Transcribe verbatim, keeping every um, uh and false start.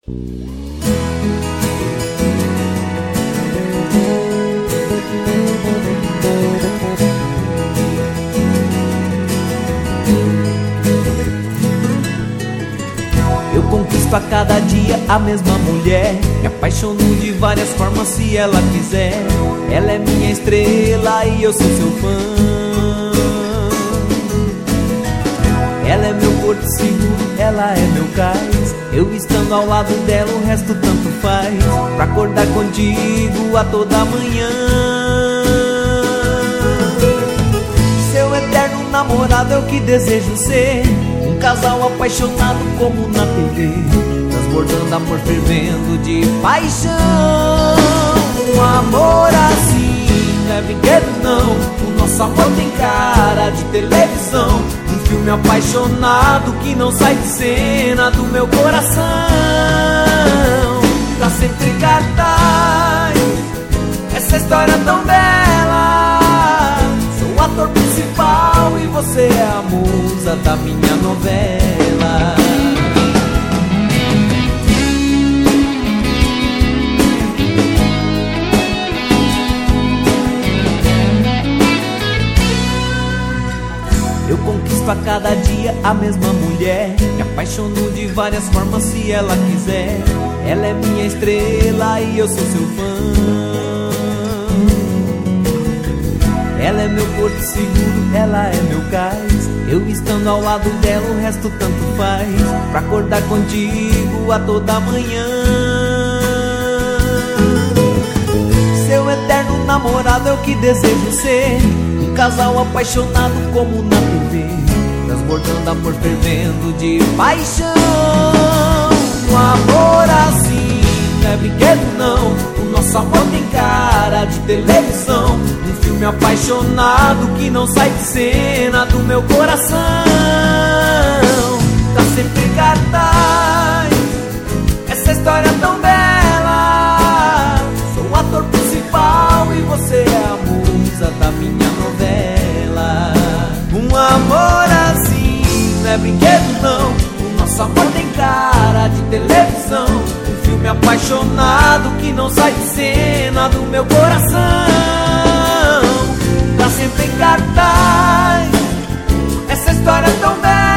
Eu conquisto a cada dia a mesma mulher, me apaixono de várias formas se ela quiser. Ela é minha estrela e eu sou seu fã. Ela é meu porto seguro, ela é meu cais. Eu estando ao lado dela o resto tanto faz. Pra acordar contigo a toda manhã. Seu eterno namorado é o que desejo ser. Um casal apaixonado como na T V, transbordando amor fervendo de paixão. Um amor assim não é brinquedo não. O nosso amor tem cara de televisão. Um filme apaixonado que não sai de cena do meu coração. Pra sempre cartaz essa história tão bela. Sou o ator principal e você é a musa da minha novela. Eu conquisto a cada dia a mesma mulher, me apaixono de várias formas se ela quiser. Ela é minha estrela e eu sou seu fã. Ela é meu porto seguro, ela é meu cais. Eu estando ao lado dela o resto tanto faz. Pra acordar contigo a toda manhã. Seu eterno namorado é o que desejo ser. Um casal apaixonado como na T V, transbordando amor fervendo de paixão. Um amor assim não é brinquedo não. O nosso amor tem cara de televisão. Um filme apaixonado que não sai de cena do meu coração. Tá sempre em cartaz essa história tão bela. Sou o ator principal e você é a musa da minha novela. Um amor assim não é brinquedo não. O nosso amor tem cara de televisão. Um filme apaixonado que não sai de cena do meu coração. Tá sempre em cartaz essa história tão bela.